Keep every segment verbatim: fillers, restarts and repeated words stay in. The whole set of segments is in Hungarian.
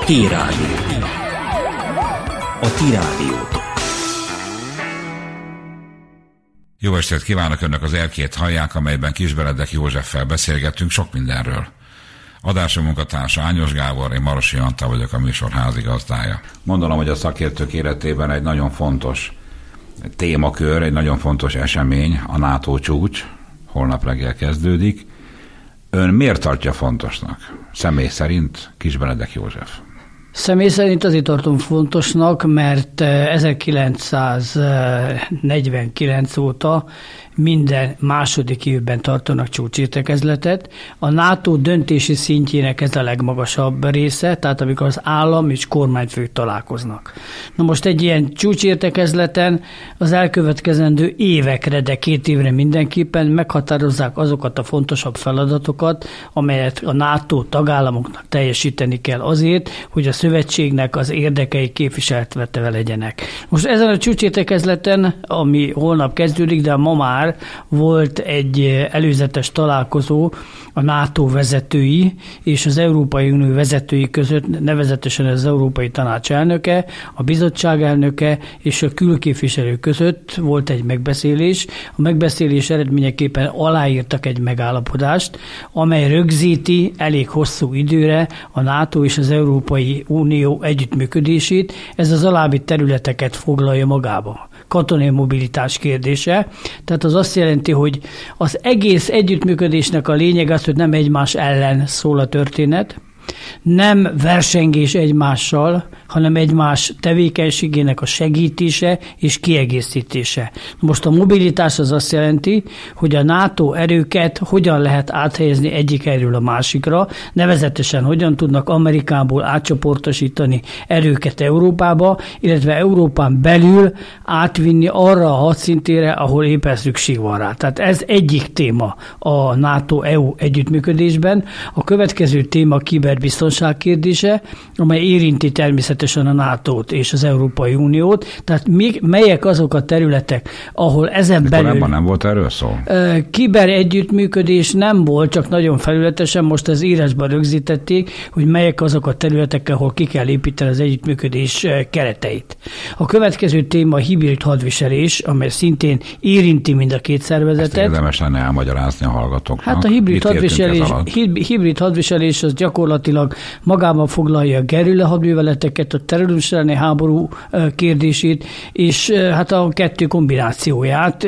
T-Rádió. A Ti Rádiótok. Jó estét kívánok, önök az Erkét hallják, amelyben Kisberedek Józseffel beszélgettünk sok mindenről. Adásom munkatársa Ányos Gábor, én Marosi Antal vagyok, a műsor házigazdája. Mondanom, hogy a szakértők életében egy nagyon fontos témakör, egy nagyon fontos esemény, a NATO csúcs, holnap reggel kezdődik. Ön miért tartja fontosnak? Személy szerint Kisberedek József. Személy szerint azért tartom fontosnak, mert ezerkilencszáznegyvenkilenc óta minden második évben tartanak csúcsértekezletet. A NATO döntési szintjének ez a legmagasabb része, tehát amikor az állam és kormányfők találkoznak. Na most egy ilyen csúcsértekezleten az elkövetkezendő évekre, de két évre mindenképpen meghatározzák azokat a fontosabb feladatokat, amelyet a NATO tagállamoknak teljesíteni kell azért, hogy a szövetségnek az érdekei képviseltetve legyenek. Most ezen a csúcsértekezleten, ami holnap kezdődik, de ma már volt egy előzetes találkozó a NATO vezetői és az Európai Unió vezetői között, nevezetesen az Európai Tanács elnöke, a bizottság elnöke és a külképviselő között volt egy megbeszélés. A megbeszélés eredményeképpen aláírtak egy megállapodást, amely rögzíti elég hosszú időre a NATO és az Európai Unió együttműködését. Ez az alábbi területeket foglalja magába. Katonai mobilitás kérdése, tehát az azt jelenti, hogy az egész együttműködésnek a lényeg az, hogy nem egymás ellen szól a történet, nem versengés egymással, hanem egymás tevékenységének a segítése és kiegészítése. Most a mobilitás az azt jelenti, hogy a NATO erőket hogyan lehet áthelyezni egyik erőről a másikra, nevezetesen hogyan tudnak Amerikából átcsoportosítani erőket Európába, illetve Európán belül átvinni arra a hadszintére, ahol éppen szükség van rá. Tehát ez egyik téma a NATO-é u együttműködésben. A következő téma kiberbiztonság kérdése, amely érinti természetesen a nátót és az Európai Uniót. Tehát még, melyek azok a területek, ahol ezen de belül... Korábban nem volt erről szó? Kiber együttműködés nem volt, csak nagyon felületesen, most az írásban rögzítették, hogy melyek azok a területek, ahol ki kell építeni az együttműködés kereteit. A következő téma a hibrid hadviselés, amely szintén érinti mind a két szervezetet. Ezt érdemes lenne elmagyarázni a hallgatóknak. Hát a hibrid Mit hadviselés, hibrid hadviselés az gyakorlatilag magában foglalja a gerilla hadműveleteket, a terrorizmus elleni háború kérdését, és hát a kettő kombinációját,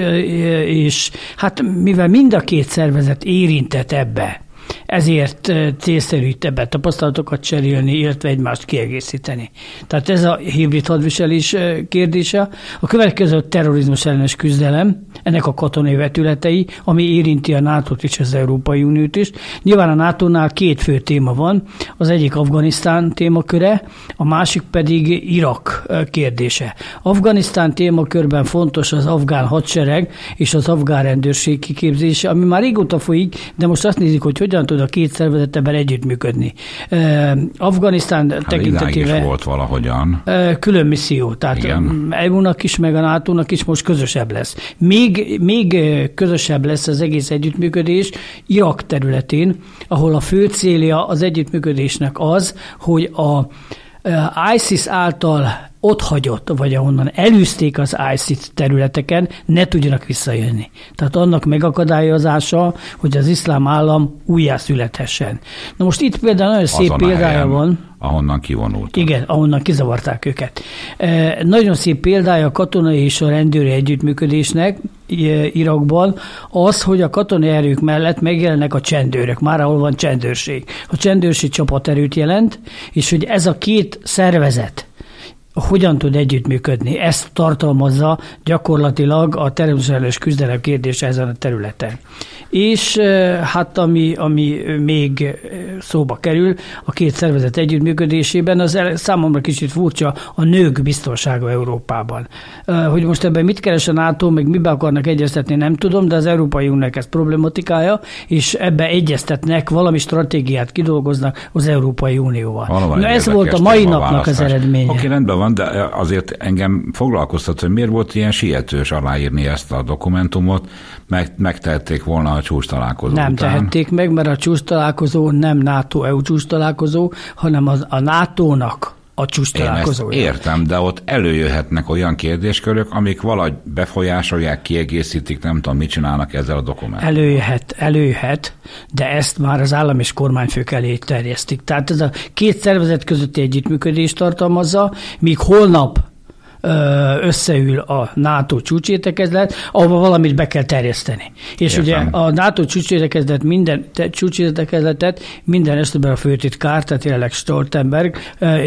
és hát mivel mind a két szervezet érintett ebbe, ezért célszerű itt ebben tapasztalatokat cserélni, illetve egymást kiegészíteni. Tehát ez a hibrid hadviselés kérdése. A következő a terrorizmus ellenes küzdelem, ennek a katonai vetületei, ami érinti a nátót és az Európai Uniót is. Nyilván a nátónál két fő téma van, az egyik Afganisztán témaköre, a másik pedig Irak kérdése. Afganisztán témakörben fontos az afgán hadsereg és az afgán rendőrség kiképzése, ami már régóta folyik, de most azt nézik, hogy hogyan tud a két szervezet ebben együttműködni. Afganisztán hát tekintetében volt valahogyan. Külön misszió, tehát é u-nak is, meg a nátónak is most közösebb lesz. Még, még közösebb lesz az egész együttműködés Irak területén, ahol a fő célja az együttműködésnek az, hogy a ISIS által ott hagyott, vagy ahonnan elűzték az ISIS területeken, ne tudjanak visszajönni. Tehát annak megakadályozása, hogy az iszlám állam újjászülethessen. Na most itt például nagyon szép Azon példája helyen, van. Ahonnan kivonultak. Igen, ahonnan kizavarták őket. E, nagyon szép példája a katonai és a rendőri együttműködésnek Irakban az, hogy a katonai erők mellett megjelennek a csendőrök, már ahol van csendőrség. A csendőrség csapaterőt jelent, és hogy ez a két szervezet hogyan tud együttműködni. Ezt tartalmazza gyakorlatilag a terrorizmus ellenes küzdelem kérdése ezen a területen. És hát ami, ami még szóba kerül a két szervezet együttműködésében, az számomra kicsit furcsa a nők biztonsága Európában. Hogy most ebben mit keres a NATO, meg mibe akarnak egyeztetni, nem tudom, de az Európai Uniónak ez problematikája, és ebbe egyeztetnek, valami stratégiát kidolgoznak az Európai Unióval. Na ez volt a mai napnak az eredménye. Oké, rendben van. van, de azért engem foglalkoztat, hogy miért volt ilyen sietős aláírni ezt a dokumentumot, meg, megtehették volna a csúcs találkozó Nem után. tehették meg, mert a csúcs találkozó nem NATO-é u csúcs találkozó, hanem az, a nátónak a csúcs találkozója. Én ezt értem, de ott előjöhetnek olyan kérdéskörök, amik valahogy befolyásolják, kiegészítik, nem tudom, mit csinálnak ezzel a dokumentummal. Előjöhet, előjöhet, de ezt már az állam és kormányfők elé terjesztik. Tehát ez a két szervezet közötti együttműködést tartalmazza, míg holnap összeül a NATO csúcsértekezlet, ahova valamit be kell terjeszteni. És Értem. Ugye a NATO csúcsértekezlet minden csúcsértekezletet minden esetben a főtitkár, tehát jelenleg Stoltenberg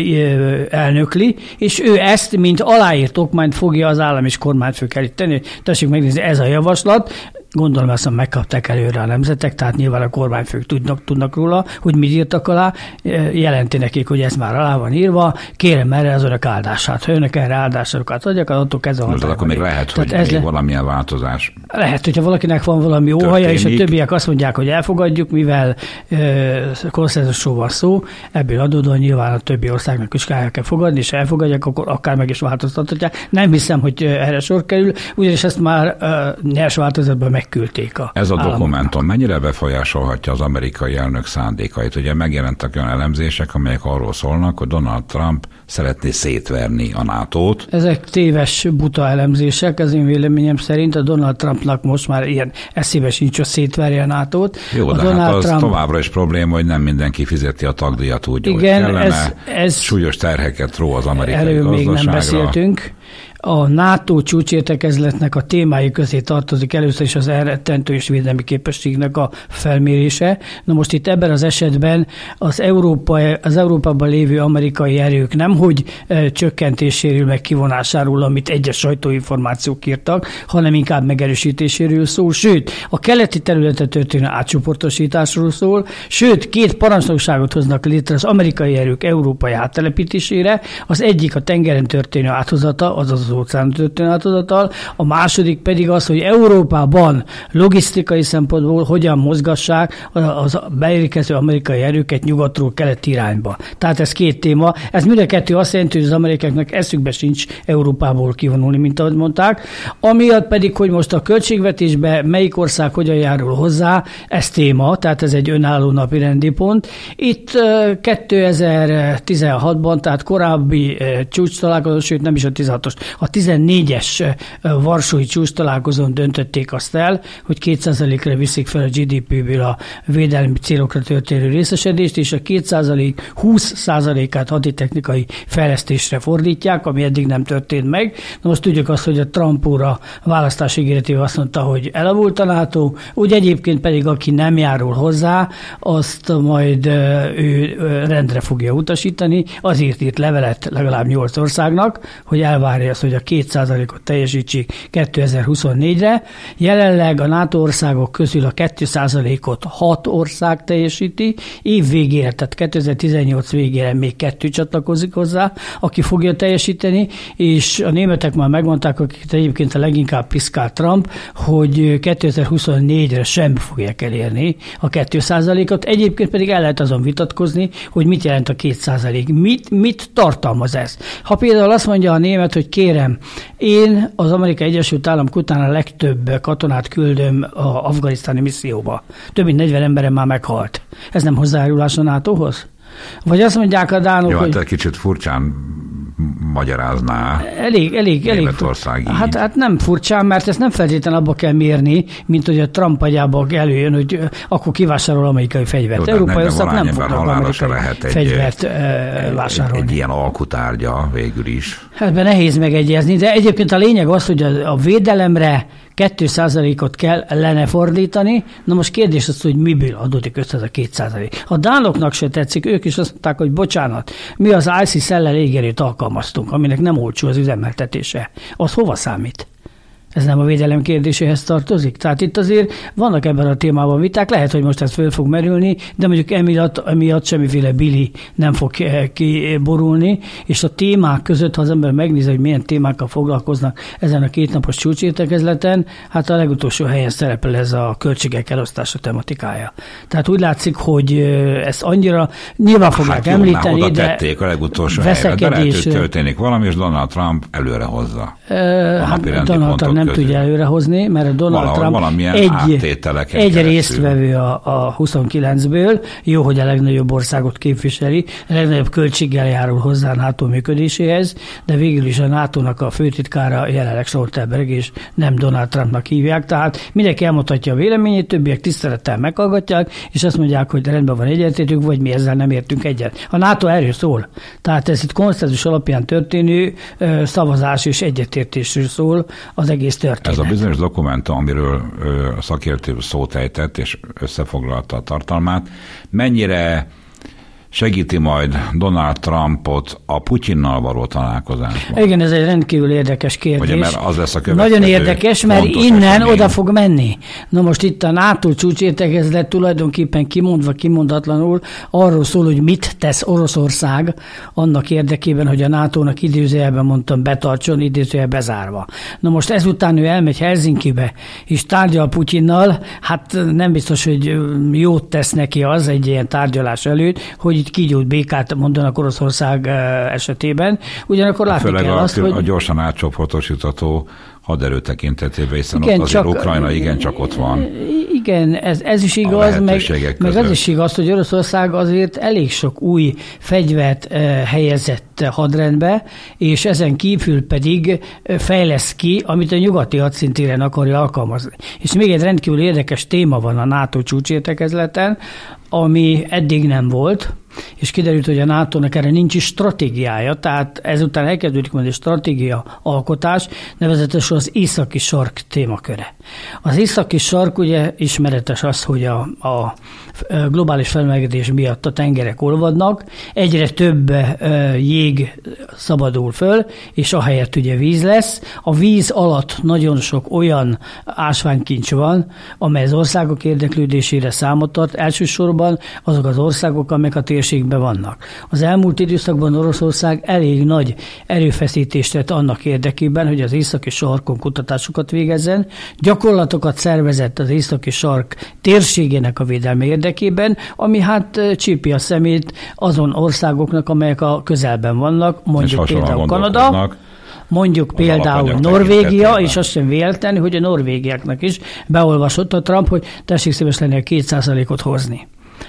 elnökli, és ő ezt, mint aláírt okmányt fogja az állam és kormányfők elé tenni. Tessék megnézni, ez a javaslat. Gondolom, ezt megkapták előre a nemzetek, tehát nyilván a kormányfők tudnak, tudnak róla, hogy mit írtak alá, jelenti nekik, hogy ez már alá van írva, kérem erre az önök áldását. Ha önök erre áldásokat adják, attól kezdve a akkor még lehet, hogy még le... valamilyen változás. Lehet, hogyha valakinek van valami óhaja, és a többiek azt mondják, hogy elfogadjuk, mivel konszenzusról van szó, ebből adódóan nyilván a többi országnak is el kell fogadni, és elfogadják, akkor akár meg is változtathatják. Nem hiszem, hogy erre sor kerül, ugyanis ezt már nyers változatban megküldték a Ez a államoknak. dokumentum mennyire befolyásolhatja az amerikai elnök szándékait? Ugye megjelentek olyan elemzések, amelyek arról szólnak, hogy Donald Trump szeretné szétverni a nátót. Ezek téves, buta elemzések, az én véleményem szerint a Donald Trumpnak most már ilyen eszébe sincs, hogy szétverje a nátót. Jó, a de Donald hát az Trump... továbbra is probléma, hogy nem mindenki fizeti a tagdíjat úgy, Igen, hogy kellene. Ez, ez... Súlyos terheket ró az amerikai Erről gazdaságra. még nem beszéltünk. A NATO csúcsértekezletnek a témái közé tartozik először is az elrettentő és védelmi képességnek a felmérése. Na most itt ebben az esetben az, Európa, az Európában lévő amerikai erők nemhogy e, csökkentéséről, meg kivonásáról, amit egyes sajtóinformációk írtak, hanem inkább megerősítéséről szól, sőt, a keleti területen történő átcsoportosításról szól, sőt, két parancsnokságot hoznak létre az amerikai erők európai áttelepítésére, az egyik a tengeren történő áthozata, azaz az óceán történő áthozatal, a második pedig az, hogy Európában logisztikai szempontból hogyan mozgassák az beérkező amerikai erőket nyugatról kelet irányba. Tehát ez két téma. Ez mind a kettő azt jelenti, hogy az amerikaiaknak eszükbe sincs Európából kivonulni, mint ahogy mondták. Amiatt pedig, hogy most a költségvetésbe melyik ország hogyan járul hozzá, ez téma, tehát ez egy önálló napirendi pont. Itt kétezer-tizenhatban, tehát korábbi csúcs találkozó, sőt nem is a tizenhatos, a tizennégyes varsói csúcs találkozón döntötték azt el, hogy két százalékra viszik fel a gé dé péből a védelmi célokra történő részesedést, és a két százalék húsz százalékát haditechnikai fejlesztésre fordítják, ami eddig nem történt meg. Na most tudjuk azt, hogy a Trump úr a választási ígéretével azt mondta, hogy elavult a NATO, úgy egyébként pedig aki nem járul hozzá, azt majd ő rendre fogja utasítani, azért írt levelet legalább nyolc országnak, hogy elvárja azt, hogy a két százalékot teljesítsék kétezer-huszonnégyre. Jelenleg a NATO országok közül a két százalékot hat ország teljesíti, év végére, tehát kétezer-tizennyolc végére még kettő csatlakozik hozzá, aki fogja teljesíteni, és a németek már megmondták, akik egyébként a leginkább piszkál Trump, hogy kétezer-huszonnégyre sem fogják elérni a két százalékot, egyébként pedig el lehet azon vitatkozni, hogy mit jelent a két százalék, mit, mit tartalmaz ez. Ha például azt mondja a német, hogy kérem, én az Amerikai Egyesült Államok után a legtöbb katonát küldöm a afganisztáni misszióba. Több mint negyven emberem már meghalt. Ez nem hozzájárulás a nátóhoz? Vagy azt mondják a dánok, Jó, hogy... hát kicsit furcsán magyarázná. Elég, elég, elég. Hát, hát nem furcsán, mert ezt nem feltétlenül abba kell mérni, mint hogy a Trump agyába előjön, hogy akkor kivásárol amerikai fegyvert. Jó, európai országok nem fognak amerikai egy, fegyvert egy, vásárolni. Egy, egy ilyen alkutárgya végül is. Hát be nehéz megegyezni, de egyébként a lényeg az, hogy a, a védelemre két százalékot kell lenne fordítani. Na most kérdés az, hogy miből adódik össze ez a két százalék. A dánoknak se tetszik, ők is azt mondták, hogy bocsánat, mi az ICE-szellel égerét alkalmaztunk, aminek nem olcsó az üzemeltetése. Az hova számít? Ez nem a védelem kérdéséhez tartozik? Tehát itt azért vannak ebben a témában viták, lehet, hogy most ez föl fog merülni, de mondjuk emiatt, emiatt semmiféle bili nem fog kiborulni, és a témák között, ha az ember megnézi, hogy milyen témákkal foglalkoznak ezen a kétnapos csúcsértekezleten, hát a legutolsó helyen szerepel ez a költségek elosztása tematikája. Tehát úgy látszik, hogy ezt annyira nyilván fogják hát említeni, oda de tették a legutolsó helyre, de lehet, hogy történik valami, és Donald Trump előre hozza. Hát Donald Trump nem közül. tudja előrehozni, mert a Donald Val- Trump egy, egy résztvevő a, a huszonkilencből, jó, hogy a legnagyobb országot képviseli, a legnagyobb költséggel járul hozzá a NATO működéséhez, de végül is a nátónak a főtitkára jelenleg Stoltenberg, és nem Donald Trumpnak hívják, tehát mindenki elmondhatja a véleményét, többiek tisztelettel meghallgatják, és azt mondják, hogy rendben van egyetértünk, vagy mi ezzel nem értünk egyet. A NATO erről szól. Tehát ez itt konszenzus alapján történő szavazás és egyetértésről szól az egész történet. Ez a bizonyos dokumentum, amiről a szakértő szót ejtett és összefoglalta a tartalmát, mennyire segíti majd Donald Trumpot a Putyinnal való találkozásban? Igen, ez egy rendkívül érdekes kérdés. Ugye, mert az lesz a következő. Nagyon érdekes, mert innen esemény. Oda fog menni. Na most itt a NATO csúcsértekezlet tulajdonképpen kimondva, kimondatlanul arról szól, hogy mit tesz Oroszország annak érdekében, hogy a nátónak idézőjelben mondtam betartson, idézőjelben bezárva. Na most ezután ő elmegy Helsinkibe, és tárgyal Putyinnal, hát nem biztos, hogy jót tesz neki az egy ilyen tárgyalás előtt, hogy itt kígyót békát mondanak Oroszország esetében. Ugyanakkor látni Főleg kell a, azt, hogy... a gyorsan átcsoportosítható haderő tekintetében, hiszen igen, ott azért csak, Ukrajna igencsak ott van. Igen, ez, ez is igaz, meg, meg az is igaz, hogy Oroszország azért elég sok új fegyvert eh, helyezett hadrendbe, és ezen kívül pedig fejlesz ki, amit a nyugati hadszintéren akarja alkalmazni. És még egy rendkívül érdekes téma van a NATO csúcsértekezleten, ami eddig nem volt, és kiderült, hogy a nátónak erre nincs is stratégiája, tehát ezután elkezdődik majd egy stratégia alkotás, nevezetesen az északi sark témaköre. Az északi sark ugye ismeretes az, hogy a, a globális felmelegedés miatt a tengerek olvadnak, egyre több jég szabadul föl, és ahelyett ugye víz lesz. A víz alatt nagyon sok olyan ásványkincs van, amely az országok érdeklődésére számot tart, elsősorban azok az országok, amelyek a térségben vannak. Az elmúlt időszakban Oroszország elég nagy erőfeszítést tett annak érdekében, hogy az északi sarkon kutatásokat végezzen, gyakorlatokat szervezett az északi sark térségének a védelme érdekében, ami hát csípi a szemét azon országoknak, amelyek a közelben vannak, mondjuk például Kanada, mondjuk például Norvégia, és azt sem véletlen, hogy a norvégiáknak is beolvasott a Trump, hogy tessék szíves lenni a két százalékot hozni.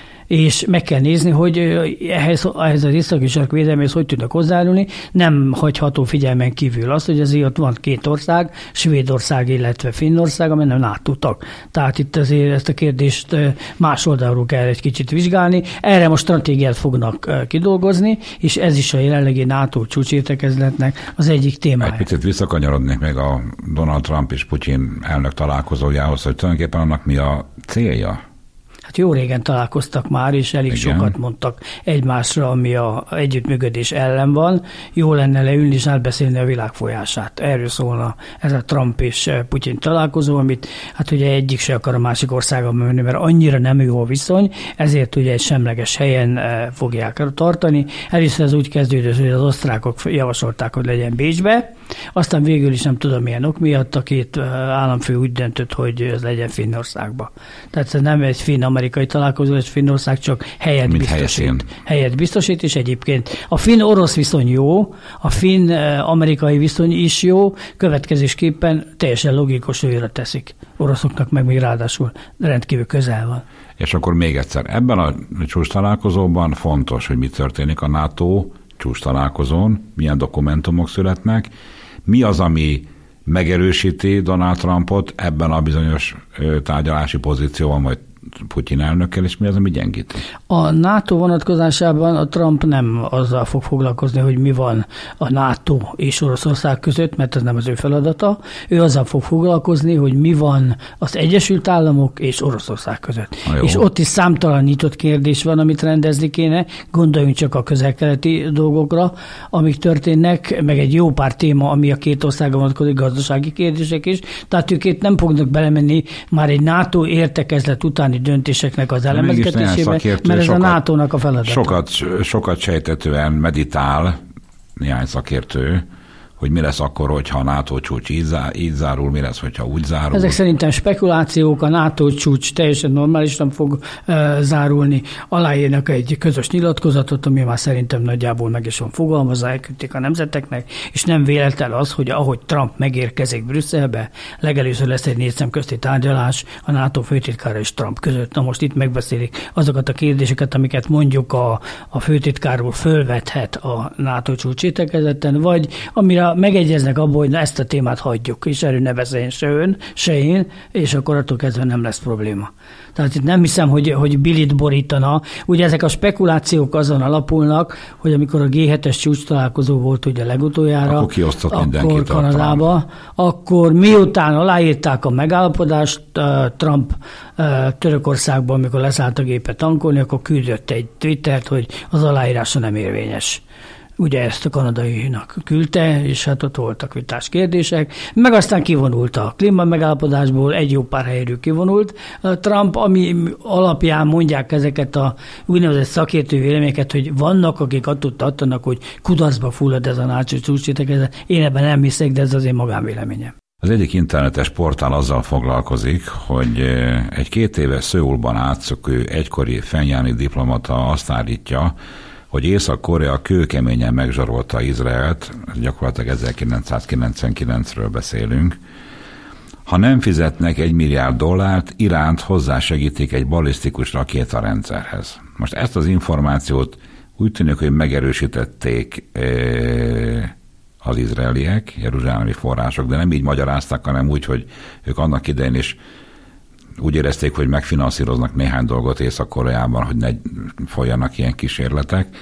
És meg kell nézni, hogy ehhez, ehhez az északi sark védelméhez hogy tudnak hozzájárulni. Nem hagyható figyelmen kívül az, hogy azért ott van két ország, Svédország, illetve Finnország, amely nem NATO tag. Tehát itt azért ezt a kérdést más oldalról kell egy kicsit vizsgálni. Erre most stratégiát fognak kidolgozni, és ez is a jelenlegi NATO csúcsértekezletnek az egyik témája. Egy picit visszakanyarodnék még a Donald Trump és Putyin elnök találkozójához, hogy tulajdonképpen annak mi a célja? Hát jó régen találkoztak már, és elég Igen. sokat mondtak egymásra, ami a együttműködés ellen van. Jó lenne leülni és átbeszélni a világ folyását. Erről szólna ez a Trump és Putyin találkozó, amit hát ugye egyik se akar a másik országban menni, mert annyira nem jó a viszony, ezért ugye egy semleges helyen fogják tartani. Először ez úgy kezdődött, hogy az osztrákok javasolták, hogy legyen Bécsbe, aztán végül is nem tudom milyen ok miatt a két államfő úgy döntött, hogy ez legyen Finnországba. Tehát ez nem egy finn-amerikai találkozó, és Finnország csak helyet Mint biztosít. Helyszín. Helyet biztosít, és egyébként a finn-orosz viszony jó, a finn-amerikai viszony is jó, következésképpen teljesen logikus, hogy teszik. Oroszoknak meg még ráadásul rendkívül közel van. És akkor még egyszer, ebben a csúcs találkozóban fontos, hogy mi történik a NATO csúcs találkozón, milyen dokumentumok születnek, mi az, ami megerősíti Donald Trumpot ebben a bizonyos tárgyalási pozícióban, vagy Putyin elnökkel, és mi az, ami gyengíti? A NATO vonatkozásában a Trump nem azzal fog foglalkozni, hogy mi van a NATO és Oroszország között, mert ez nem az ő feladata. Ő azzal fog foglalkozni, hogy mi van az Egyesült Államok és Oroszország között. És ott is számtalan nyitott kérdés van, amit rendezni kéne. Gondoljunk csak a közel-keleti dolgokra, amik történnek, meg egy jó pár téma, ami a két országra vonatkozik, gazdasági kérdések is. Tehát ők itt nem fognak belemenni már egy NATO értekezlet utáni döntéseknek az elemezgetésébe, mert ez sokat, a nátónak a feladata. Sokat, sokat sejtetően meditál néhány szakértő, hogy mi lesz akkor, hogyha a NATO csúcs így, zár, így zárul, mi lesz, hogyha úgy zárul. Ezek szerintem spekulációk, a NATO csúcs teljesen normálisan fog uh, zárulni. Aláírnak egy közös nyilatkozatot, ami már szerintem nagyjából meg is van fogalmazva, elküldték a nemzeteknek, és nem véletlen az, hogy ahogy Trump megérkezik Brüsszelbe, legelőször lesz egy négy szemközti tárgyalás a NATO főtitkára és Trump között. Na most itt megbeszélik azokat a kérdéseket, amiket mondjuk a, a főtitkárról fölvethet a NATO csúcs értekezleten, vagy amire megegyeznek abból, hogy na ezt a témát hagyjuk, és erről ne beszéljen se ön, se én, és akkor attól kezdve nem lesz probléma. Tehát itt nem hiszem, hogy, hogy Billit borítana. Ugye ezek a spekulációk azon alapulnak, hogy amikor a gé hetes csúcs találkozó volt ugye legutoljára, akkor kiosztott akkor Kanadába, akkor miután aláírták a megállapodást, Trump Törökországban, amikor leszállt a gépet tankolni, akkor küldött egy Twittert, hogy az aláírása nem érvényes. Ugye ezt a kanadainak küldte, és hát ott voltak vitás kérdések, meg aztán kivonult a klíma megállapodásból, egy jó pár helyről kivonult Trump, ami alapján mondják ezeket a úgynevezett szakértő véleményeket, hogy vannak, akik attól tartanak, hogy kudarcba fullad ez a NATO csúcsértekezlet. Én ebben nem hiszek, de ez az én magánvéleményem. Az egyik internetes portál azzal foglalkozik, hogy egy két éves Szöulban átszökő egykori fennjáni diplomata azt állítja, hogy Észak-Korea kőkeményen megzsarolta Izraelt, gyakorlatilag ezerkilencszázkilencvenkilencről beszélünk. Ha nem fizetnek egy milliárd dollárt, Iránt hozzásegítik egy balisztikus rakétarendszerhez. Most ezt az információt úgy tűnik, hogy megerősítették az izraeliek, jeruzsálemi források, de nem így magyarázták, hanem úgy, hogy ők annak idején is úgy érezték, hogy megfinanszíroznak néhány dolgot Észak-Koreában, hogy ne folyjanak ilyen kísérletek,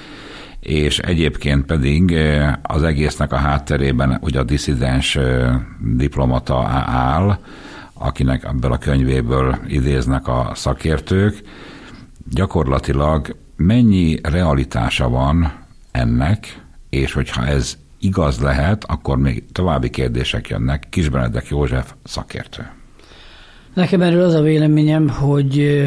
és egyébként pedig az egésznek a hátterében ugye a disszidens diplomata áll, akinek ebből a könyvéből idéznek a szakértők. Gyakorlatilag mennyi realitása van ennek, és hogyha ez igaz lehet, akkor még további kérdések jönnek. Kis Benedek József szakértő. Nekem erről az a véleményem, hogy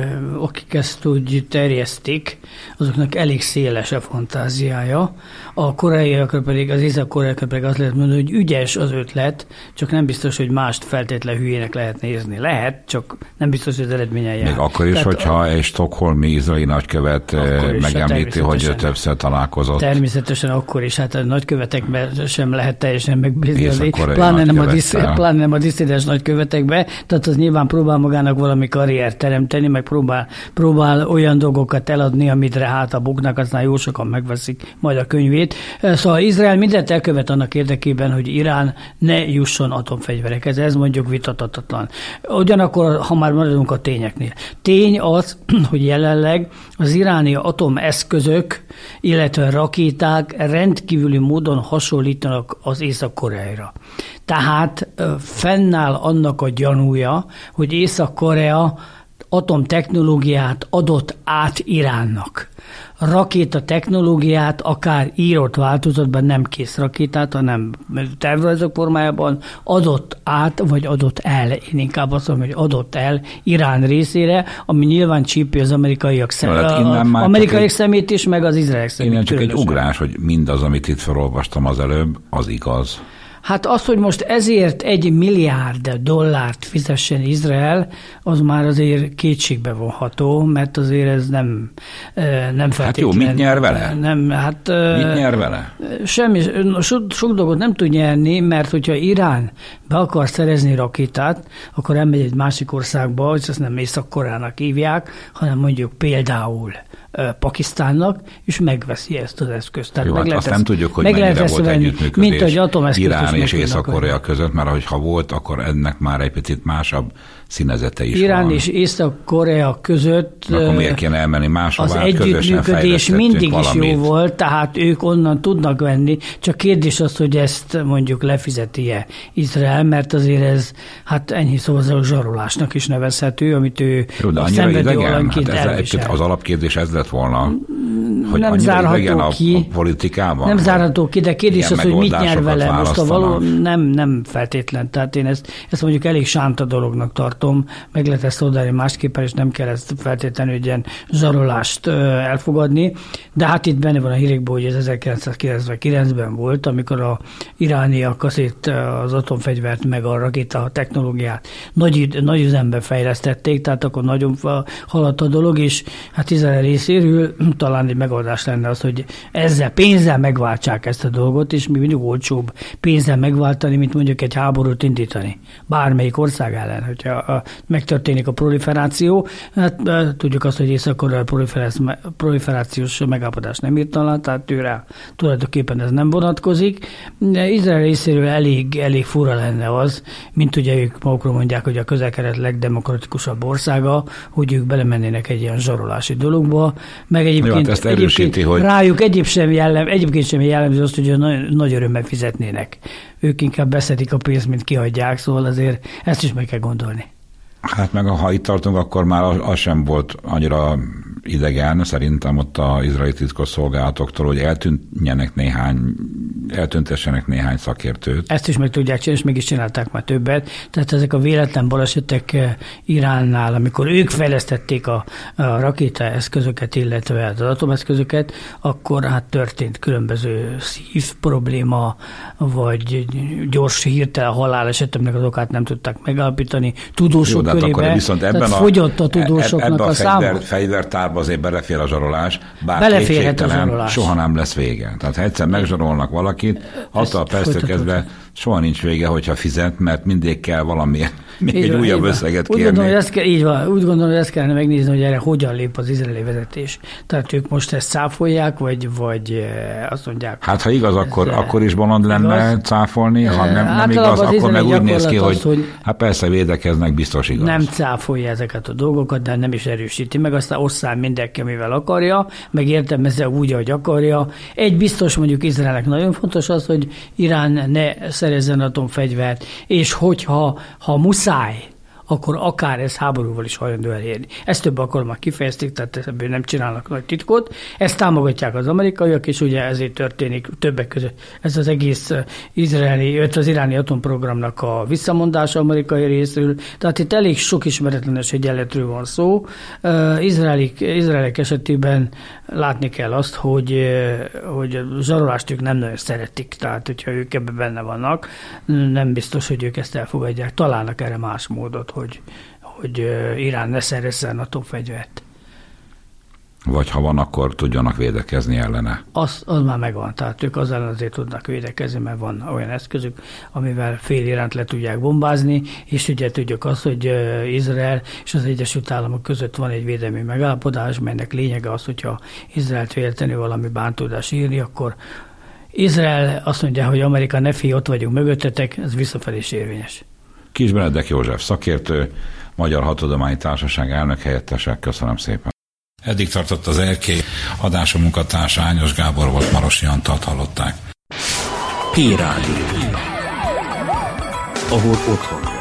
akik ezt úgy terjesztik, azoknak elég széles a fantáziája. A koreaiakra pedig, az észak-koreaiakra pedig azt lehet mondani, hogy ügyes az ötlet, csak nem biztos, hogy mást feltétlen hülyének lehet nézni. Lehet, csak nem biztos, hogy az eredményen jár. Még akkor is, Tehát hogyha a... egy stockholmi izraeli nagykövet megemlíti, hogy ő többször találkozott. Természetesen akkor is, hát a nagykövetekben sem lehet teljesen megbízni, pláne nem, a disz, pláne nem a disszidens nagykövetekbe, tehát az nyilván próbál magának valami karriert teremteni, meg próbál, próbál olyan dolgokat eladni, amitre hát a buknak, aztán jó sokan megveszik majd a könyvét. Szóval Izrael mindent elkövet annak érdekében, hogy Irán ne jusson atomfegyverekhez. Ez mondjuk vitathatatlan. Ugyanakkor, ha már maradunk a tényeknél. Tény az, hogy jelenleg az iráni atomeszközök, illetve rakéták rendkívüli módon hasonlítanak az Észak-Koreára. Tehát fennáll annak a gyanúja, hogy Észak-Korea atomtechnológiát adott át Iránnak. Rakéta technológiát, akár írott változatban, nem kész rakétát, hanem tervrajzok formájában adott át, vagy adott el, én inkább azt mondom, hogy adott el Irán részére, ami nyilván csípi az amerikaiak, szem, hát amerikaiak szemét is, meg az izraeliek szemét. Innen csak egy ugrás, hogy mindaz, amit itt felolvastam az előbb, az igaz. Hát az, hogy most ezért egy milliárd dollárt fizessen Izrael, az már azért kétségbe vonható, mert azért ez nem, nem feltétlenül. Hát jó, mit nyer vele? Nem, hát, mit nyer vele? Semmi, sok, sok dolgot nem tud nyerni, mert hogyha Irán be akar szerezni rakétát, akkor elmegy egy másik országba, hogy azt nem Észak-Koreának hívják, hanem mondjuk például Pakisztánnak, és megveszi ezt az eszközt. Tehát jó, meg hát azt ezt, nem tudjuk, hogy meg mennyire volt együttműködés mint egy atomeszközt Irán és Észak-Korea között, mert hogyha volt, akkor ennek már egy picit másabb színezete is Irán van. és Észak-Korea között akkor miért kéne elmenni máshová? Az együttműködés mindig valamit. Is jó volt, tehát ők onnan tudnak venni, csak kérdés az, hogy ezt mondjuk lefizeti-e Izrael, mert azért ez hát ennyi szóval zsarolásnak is nevezhető, amit ő jó, de szenvedő alanyként hát elvisel. Az alapkérdés ez lett volna, hogy nem annyira idegen a, ki, a politikában? Nem zárható ki, de kérdés az, hogy mit nyer vele. Most a való nem, nem feltétlen. Tehát én ezt, ezt mondjuk elég sánta dolognak tartom, meg lehet ezt oldani másképpen, és nem kell ezt feltétlenül egy ilyen zsarolást elfogadni. De hát itt benne van a hírekben, hogy ez ezerkilencszázkilencvenkilencben volt, amikor a irániak azért az atomfegyvert meg a rakéta technológiát nagy, nagy üzemben fejlesztették, tehát akkor nagyon haladt a dolog, és hát Izrael részéről talán egy megoldás lenne az, hogy ezzel pénzzel megváltsák ezt a dolgot, és mi mindig olcsóbb pénzzel megváltani, mint mondjuk egy háborút indítani. Bármelyik ország ellen, hogyha megtörténik a proliferáció. Hát tudjuk azt, hogy Észak-Korea proliferációs megállapodás nem írt alá, tehát tőle tulajdonképpen ez nem vonatkozik. De Izrael részéről elég, elég fura lenne az, mint ugye ők magukról mondják, hogy a Közel-Kelet legdemokratikusabb országa, hogy ők belemennének egy ilyen zsarolási dologba, meg egyébként, jó, hát egyébként hogy... rájuk egyéb sem jellem, egyébként sem jellemző azt, hogy nagy, nagy örömmel fizetnének. Ők inkább beszedik a pénzt, mint kihagyják, szóval azért ezt is meg kell gondolni. Hát meg ha itt tartunk, akkor már az, az sem volt annyira idegen, szerintem ott az izraeli titkosszolgálatoktól, hogy eltűnjenek néhány, eltüntessenek néhány szakértőt. Ezt is meg tudják csinálni, és meg is csinálták már többet. Tehát ezek a véletlen balesetek Iránnál, amikor ők fejlesztették a, a rakétaeszközöket, illetve az atomeszközöket, akkor hát történt különböző szív probléma, vagy gyors hirtelen haláleset, aminek az okát nem tudták megállapítani. Tudósok jó, körében, viszont ebben tehát a, fogyott a tudósoknak ebben a, a száma. Fegyvertárba azért belefér a zsarolás, bár beleférhet a zsarolás. Soha nem lesz vége. Tehát ha egyszer megzsarolnak valakit, attól perctől kezdve soha nincs vége, hogyha fizet, mert mindig kell valamiért még így egy van, újabb összeget úgy kérni. Gondolom, hogy ezt kell, így van, úgy gondolom, hogy ezt kellene megnézni, hogy erre hogyan lép az izraeli vezetés. Tehát ők most ezt cáfolják, vagy, vagy azt mondják. Hát ha igaz, akkor, ez, akkor is bolond lenne igaz? cáfolni, ha nem, nem igaz, akkor meg úgy néz ki, hogy, hogy hát persze védekeznek, biztos igaz. Nem cáfolja ezeket a dolgokat, de nem is erősíti meg, aztán osszál mindenki, mivel akarja, meg értelmezze úgy, ahogy akarja. Egy biztos, mondjuk Izraelnek nagyon fontos az, hogy Irán ne szerezzen atomfegyvert, és hogyha ha muszáj, akkor akár ez háborúval is hajlandó elérni. Ezt több alkalommal kifejezték, tehát ebből nem csinálnak nagy titkot. Ezt támogatják az amerikaiak, és ugye ezért történik többek között ez az egész izraeli, az iráni atomprogramnak a visszamondása amerikai részről. Tehát itt elég sok ismeretlenes egyenletről van szó. Izraelik, izraelek esetében látni kell azt, hogy, hogy a zsarolást ők nem nagyon szeretik. Tehát, hogyha ők ebben benne vannak, nem biztos, hogy ők ezt elfogadják. Találnak erre más módot, hogy, hogy Irán ne szerezzen atomfegyvert. Vagy ha van, akkor tudjanak védekezni ellene. Az, az már megvan, tehát ők az ellen azért tudnak védekezni, mert van olyan eszközük, amivel fél Iránt le tudják bombázni, és ugye tudjuk azt, hogy Izrael és az Egyesült Államok között van egy védelmi megállapodás, melynek lényege az, hogyha Izraelt véletlenül valami bántódás írni, akkor Izrael azt mondja, hogy Amerika ne félj, ott vagyunk mögöttetek, ez visszafelé is érvényes. Kis Benedek József szakértő, Magyar Hadtudományi Társaság elnök helyettese, köszönöm szépen. Eddig tartott az Erkély, adása munkatársa Ányos Gábor volt, Marosi Antalt hallották. P-Rádió. Ahol otthon.